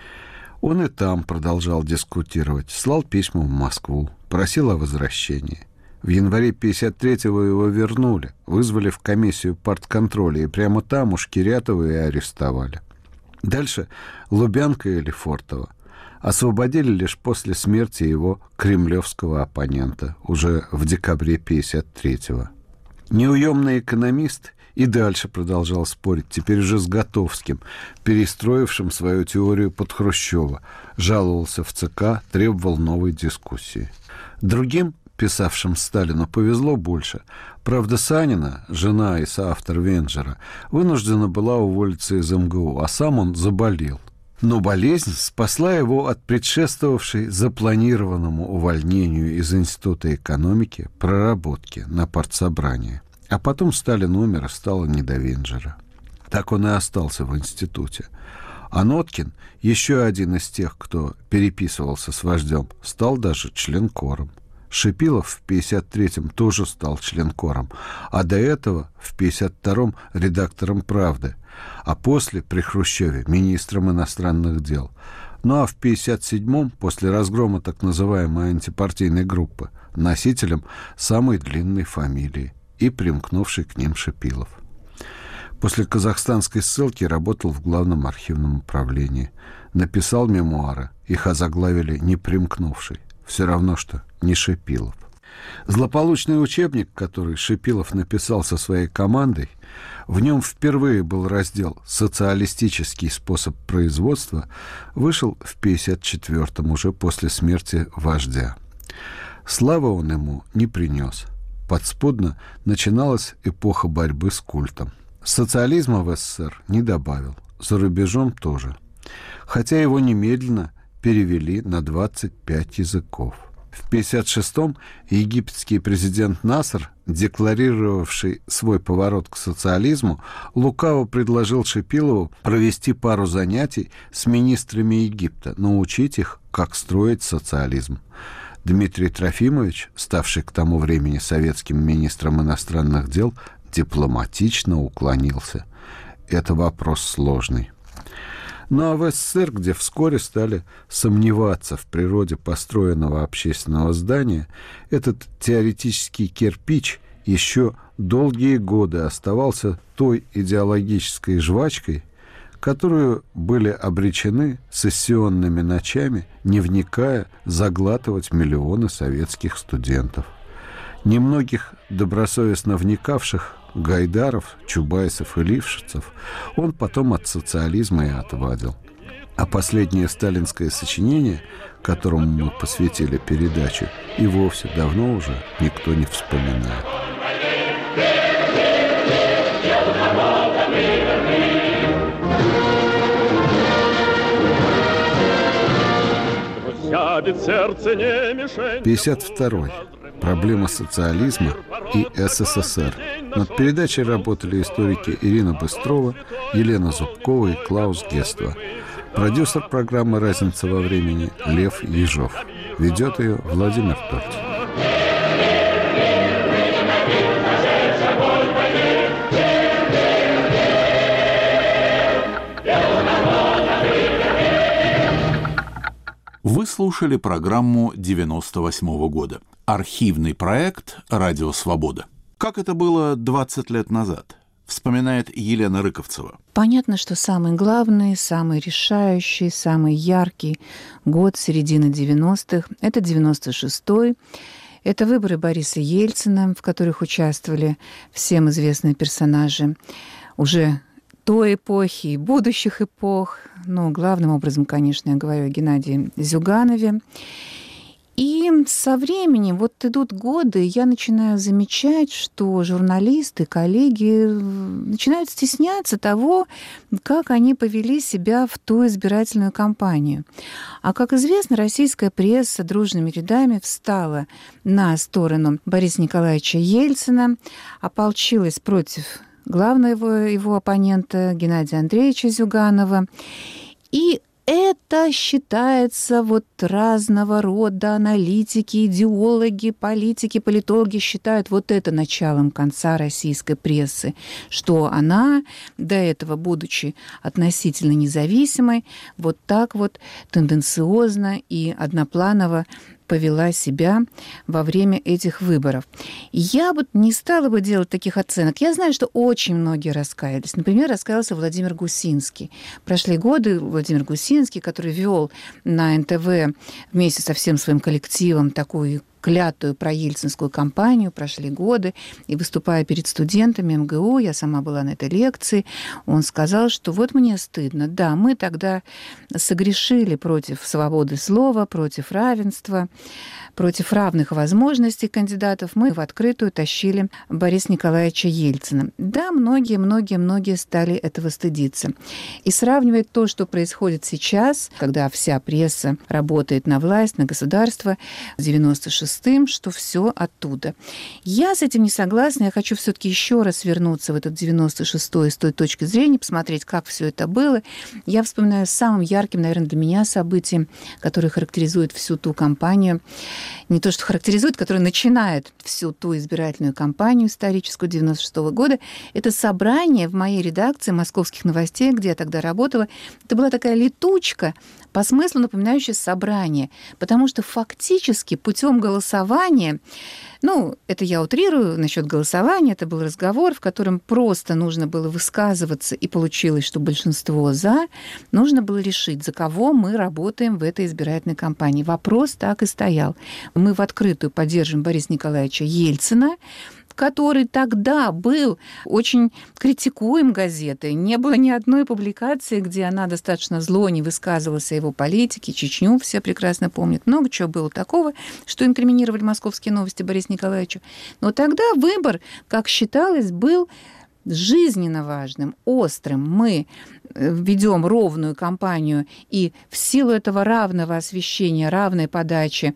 Он и там продолжал дискутировать, слал письма в Москву, просил о возвращении. В январе 1953-го его вернули, вызвали в комиссию партконтроля, и прямо там у Шкирятова и арестовали. Дальше Лубянка и Лефортова освободили лишь после смерти его кремлевского оппонента, уже в декабре 1953-го. Неуемный экономист и дальше продолжал спорить, теперь уже с Готовским, перестроившим свою теорию под Хрущева, жаловался в ЦК, требовал новой дискуссии. Другим, писавшим Сталину, повезло больше. Правда, Санина, жена и соавтор Венджера, вынуждена была уволиться из МГУ, а сам он заболел. Но болезнь спасла его от предшествовавшей запланированному увольнению из Института экономики проработки на партсобрании. А потом Сталин умер, и стало не до Венджера. Так он и остался в институте. А Ноткин, еще один из тех, кто переписывался с вождем, стал даже членкором. Шипилов в 1953-м тоже стал членкором, а до этого в 1952-м редактором «Правды», а после, при Хрущеве, министром иностранных дел. Ну а в 1957-м, после разгрома так называемой антипартийной группы, носителем самой длинной фамилии и примкнувший к ним Шипилов. После казахстанской ссылки работал в Главном архивном управлении. Написал мемуары, их озаглавили «Не примкнувший». Все равно, что не Шипилов. Злополучный учебник, который Шипилов написал со своей командой, в нем впервые был раздел «Социалистический способ производства», вышел в 1954-м, уже после смерти вождя. Славы он ему не принес. Подспудно начиналась эпоха борьбы с культом. Социализма в СССР не добавил, за рубежом тоже. Хотя его немедленно перевели на 25 языков. В 1956-м египетский президент Насер, декларировавший свой поворот к социализму, лукаво предложил Шипилову провести пару занятий с министрами Египта, научить их, как строить социализм. Дмитрий Трофимович, ставший к тому времени советским министром иностранных дел, дипломатично уклонился. Это вопрос сложный. Ну а в СССР, где вскоре стали сомневаться в природе построенного общественного здания, этот теоретический кирпич еще долгие годы оставался той идеологической жвачкой, которую были обречены сессионными ночами, не вникая, заглатывать миллионы советских студентов. Немногих добросовестно вникавших Гайдаров, Чубайсов и Лившицев он потом от социализма и отвадил. А последнее сталинское сочинение, которому мы посвятили передачу, и вовсе давно уже никто не вспоминает. Сядет сердце не мишень. 52-й. Проблема социализма и СССР. Над передачей работали историки Ирина Быстрова, Елена Зубкова и Клаус Гества. Продюсер программы «Разница во времени» Лев Ежов. Ведет ее Владимир Торть. Вы слушали программу 98-го года. Архивный проект «Радио Свобода». Как это было 20 лет назад, вспоминает Елена Рыковцева. Понятно, что самый главный, самый решающий, самый яркий год середины 90-х – это 96-й. Это выборы Бориса Ельцина, в которых участвовали всем известные персонажи уже той эпохи и будущих эпох. Но главным образом, конечно, я говорю о Геннадии Зюганове. И со временем, вот идут годы, я начинаю замечать, что журналисты, коллеги начинают стесняться того, как они повели себя в ту избирательную кампанию. А, как известно, российская пресса дружными рядами встала на сторону Бориса Николаевича Ельцина, ополчилась против главного его оппонента Геннадия Андреевича Зюганова. И это считается вот разного рода аналитики, идеологи, политики, политологи считают вот это началом конца российской прессы, что она, до этого, будучи относительно независимой, вот так вот тенденциозно и однопланово повела себя во время этих выборов. Я бы не стала бы делать таких оценок. Я знаю, что очень многие раскаялись. Например, раскаялся Владимир Гусинский. Прошли годы Владимир Гусинский, который вел на НТВ вместе со всем своим коллективом такую клятую проельцинскую кампанию, прошли годы, и выступая перед студентами МГУ, я сама была на этой лекции, он сказал, что вот мне стыдно, да, мы тогда согрешили против свободы слова, против равенства, против равных возможностей кандидатов, мы в открытую тащили Бориса Николаевича Ельцина. Да, многие стали этого стыдиться. И сравнивать то, что происходит сейчас, когда вся пресса работает на власть, на государство, с 96-м, что все оттуда. Я с этим не согласна. Я хочу все-таки еще раз вернуться в этот 96-й с той точки зрения, посмотреть, как все это было. Я вспоминаю самым ярким, наверное, для меня событием, которое характеризует всю ту кампанию, не то, что характеризует, которое начинает всю ту избирательную кампанию историческую 96-го года, это собрание в моей редакции «Московских новостей», где я тогда работала. Это была такая летучка, по смыслу напоминающая собрание, потому что фактически путем голосования, это я утрирую насчет голосования, это был разговор, в котором просто нужно было высказываться, и получилось, что большинство «за», нужно было решить, за кого мы работаем в этой избирательной кампании. Вопрос так и стоял. Мы в открытую поддержим Бориса Николаевича Ельцина, который тогда был очень критикуем газетой. Не было ни одной публикации, где она достаточно зло не высказывалась о его политике. Чечню все прекрасно помнят. Много чего было такого, что инкриминировали «Московские новости» Борису Николаевичу. Но тогда выбор, как считалось, был жизненно важным, острым. Мы ведем ровную кампанию, и в силу этого равного освещения, равной подачи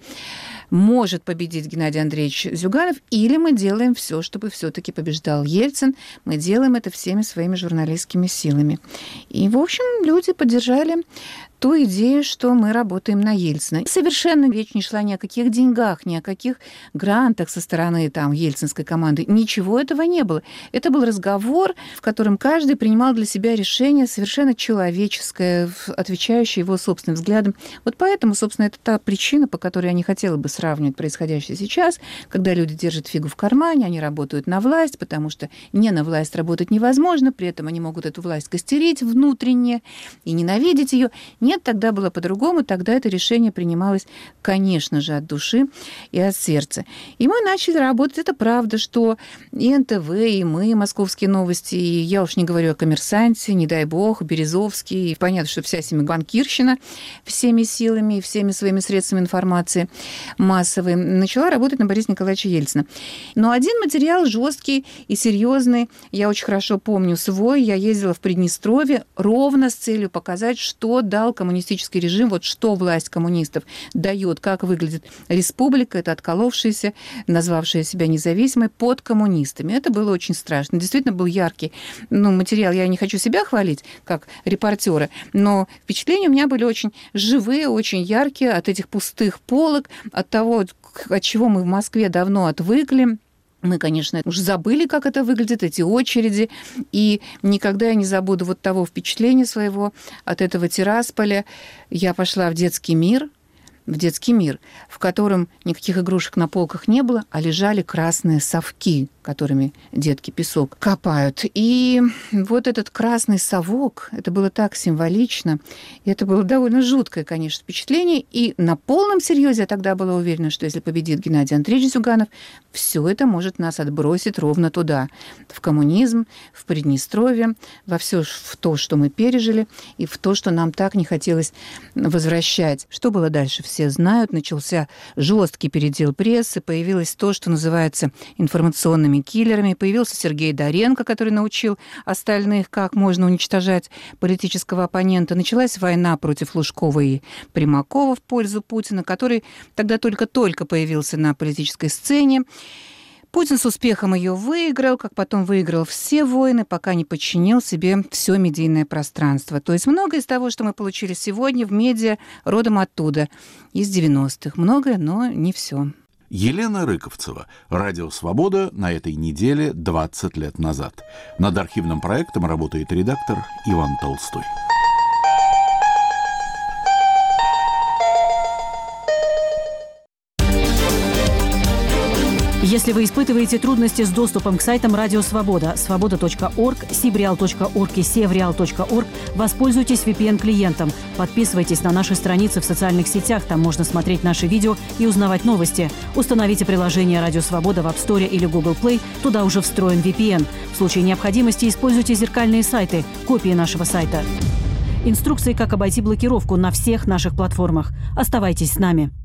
может победить Геннадий Андреевич Зюганов, или мы делаем все, чтобы все-таки побеждал Ельцин. Мы делаем это всеми своими журналистскими силами. И, в общем, люди поддержали ту идею, что мы работаем на Ельцина. Совершенно речь не шла ни о каких деньгах, ни о каких грантах со стороны ельцинской команды. Ничего этого не было. Это был разговор, в котором каждый принимал для себя решение совершенно человеческое, отвечающее его собственным взглядам. Вот поэтому, собственно, это та причина, по которой я не хотела бы сравнивать происходящее сейчас, когда люди держат фигу в кармане, они работают на власть, потому что не на власть работать невозможно, при этом они могут эту власть костерить внутренне и ненавидеть ее. Нет, тогда было по-другому, тогда это решение принималось, конечно же, от души и от сердца. И мы начали работать. Это правда, что и НТВ, и мы, «Московские новости», и я уж не говорю о «Коммерсанте», не дай бог, Березовский, и понятно, что вся банкирщина всеми силами и всеми своими средствами информации массовой начала работать на Бориса Николаевича Ельцина. Но один материал жесткий и серьезный, я очень хорошо помню свой, я ездила в Приднестровье ровно с целью показать, что дал коммунистический режим, вот что власть коммунистов дает, как выглядит республика, это отколовшаяся, назвавшая себя независимой, под коммунистами. Это было очень страшно. Действительно был яркий материал. Я не хочу себя хвалить, как репортера, но впечатления у меня были очень живые, очень яркие от этих пустых полок, от того, от чего мы в Москве давно отвыкли. Мы, конечно, уже забыли, как это выглядит, эти очереди, и никогда я не забуду вот того впечатления своего от этого Тирасполя. Я пошла в детский мир, в котором никаких игрушек на полках не было, а лежали красные совки, которыми детки песок копают. И вот этот красный совок, это было так символично, и это было довольно жуткое, конечно, впечатление. И на полном серьезе я тогда была уверена, что если победит Геннадий Андреевич Зюганов, все это может нас отбросить ровно туда, в коммунизм, в Приднестровье, во все в то, что мы пережили, и в то, что нам так не хотелось возвращать. Что было дальше? Все знают. Начался жесткий передел прессы, появилось то, что называется информационными киллерами. Появился Сергей Доренко, который научил остальных, как можно уничтожать политического оппонента. Началась война против Лужкова и Примакова в пользу Путина, который тогда только-только появился на политической сцене. Путин с успехом ее выиграл, как потом выиграл все войны, пока не подчинил себе все медийное пространство. То есть многое из того, что мы получили сегодня в медиа, родом оттуда, из 90-х. Многое, но не все. Елена Рыковцева. Радио «Свобода» на этой неделе 20 лет назад. Над архивным проектом работает редактор Иван Толстой. Если вы испытываете трудности с доступом к сайтам Радио Свобода, свобода.орг, sibreal.org и sevreal.org, воспользуйтесь VPN-клиентом. Подписывайтесь на наши страницы в социальных сетях, там можно смотреть наши видео и узнавать новости. Установите приложение Радио Свобода в App Store или Google Play, туда уже встроен VPN. В случае необходимости используйте зеркальные сайты, копии нашего сайта. Инструкции, как обойти блокировку на всех наших платформах. Оставайтесь с нами.